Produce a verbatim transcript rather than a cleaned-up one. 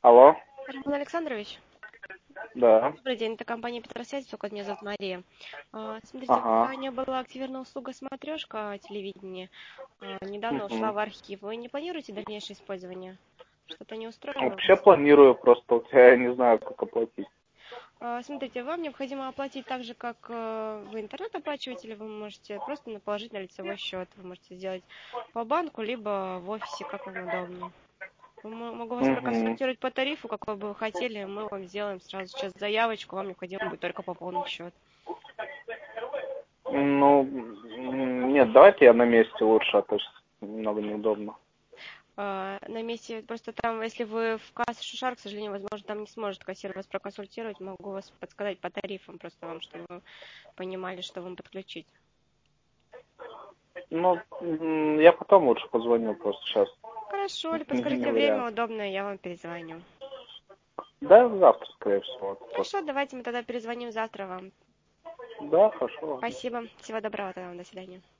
Алло, Роман Александрович, да, добрый день, это компания Петросвязь, только меня зовут Мария. А, Смотрите, у ага. меня была активирована услуга «Смотрешка» телевидения, а, недавно ушла Мгм. в архив. Вы не планируете дальнейшее использование? Что-то не устроило Вообще вас? планирую, просто вот я не знаю, как оплатить. А, Смотрите, вам необходимо оплатить так же, как э, вы интернет оплачиваете, или вы можете просто на- положить на лицевой счет. Вы можете сделать по банку, либо в офисе, как вам удобно. М- Могу вас Угу. проконсультировать по тарифу, какой бы вы хотели. Мы вам сделаем сразу сейчас заявочку. Вам необходимо будет только пополнить счет. Ну, м, нет, давайте я на месте лучше, а то что немного неудобно. А, На месте, просто там, если вы в кассу Шушар, к сожалению, возможно, там не сможет кассир вас проконсультировать. Могу вас подсказать по тарифам, просто вам, чтобы вы понимали, что вам подключить. Ну, м, я потом лучше позвоню, просто сейчас Хорошо, или не подскажите время вариант. удобное, я вам перезвоню. Да, завтра, скорее всего. Просто. Хорошо, давайте мы тогда перезвоним завтра вам. Да, хорошо. Спасибо. Всего доброго тогда вам. До свидания.